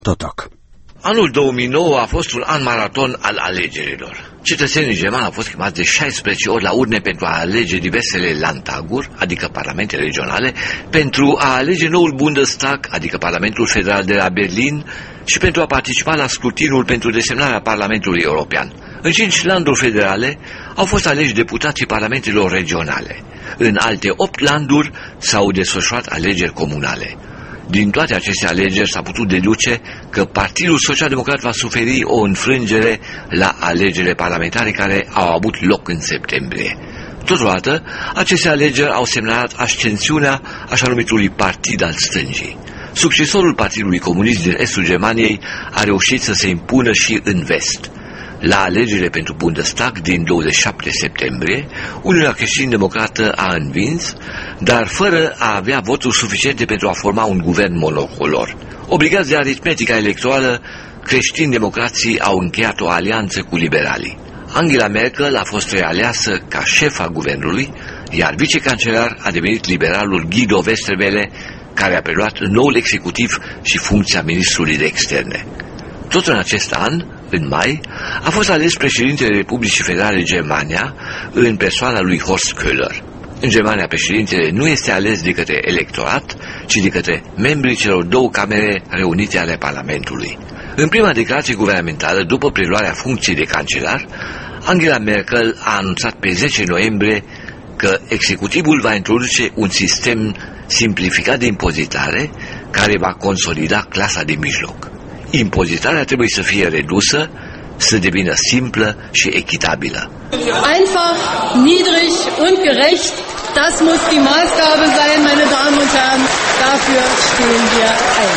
Totok. Anul 2009 a fost un an maraton al alegerilor. Cetățenii germani au fost chemați de 16 ori la urne pentru a alege diversele Landtaguri, adică parlamente regionale, pentru a alege noul Bundestag, adică Parlamentul Federal de la Berlin, și pentru a participa la scrutinul pentru desemnarea Parlamentului European. În 5 landuri federale au fost aleși deputații parlamentelor regionale. În alte 8 landuri s-au desfășurat alegeri comunale. Din toate aceste alegeri s-a putut deduce că Partidul Social-Democrat va suferi o înfrângere la alegerile parlamentare care au avut loc în septembrie. Totodată, aceste alegeri au semnalat ascensiunea așa numitului Partid al Stângii. Succesorul Partidului Comunist din estul Germaniei a reușit să se impună și în vest. La alegerile pentru Bundestag din 27 septembrie, Uniunea Creștin-Democrată a învins, dar fără a avea voturi suficiente pentru a forma un guvern monocolor. Obligați de aritmetica electorală, creștin-democrații au încheiat o alianță cu liberalii. Angela Merkel a fost realeasă ca șefa guvernului, iar vicecancelar a devenit liberalul Guido Westerwelle, care a preluat noul executiv și funcția ministrului de externe. Tot în acest an, în mai, a fost ales președintele Republicii Federale Germania în persoana lui Horst Köhler. În Germania, președintele nu este ales de către electorat, ci de către membrii celor două camere reunite ale Parlamentului. În prima declarație guvernamentală, după preluarea funcției de cancelar, Angela Merkel a anunțat pe 10 noiembrie că executivul va introduce un sistem simplificat de impozitare care va consolida clasa de mijloc. Impozitarea trebuie să fie redusă, să devină simplă și echitabilă. Einfach, niedrig und gerecht, das muss die Maßgabe sein, meine Damen und Herren, dafür stehen wir ein.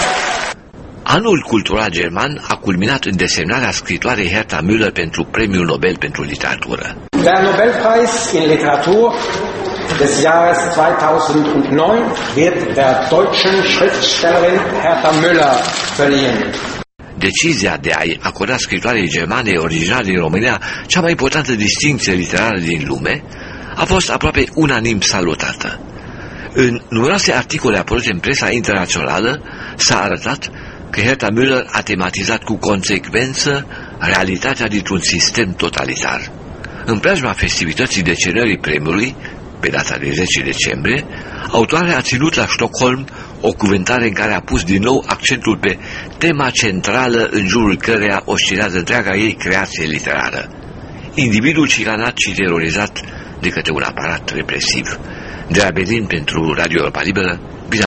Anul cultural german a culminat în desemnarea scritoarei Herta Müller pentru Premiul Nobel pentru Literatură. Der Nobelpreis in Literatur des Jahres 2009 wird der deutschen Schriftstellerin Herta Müller verliehen. Decizia de a-i acorda scritoarei germane originale din România cea mai importantă distincție literară din lume a fost aproape unanim salutată. În numeroase articole apărute în presa internațională s-a arătat că Herta Müller a tematizat cu consecvență realitatea dintr-un sistem totalitar. În preajma festivității decernării premiului, pe data de 10 decembrie, autoarea a ținut la Stockholm o cuvântare în care a pus din nou accentul pe tema centrală în jurul căreia oscilează întreaga ei creație literară: individul ciganat și terorizat de către un aparat represiv. De la Berlin, pentru Radio Europa Liberă,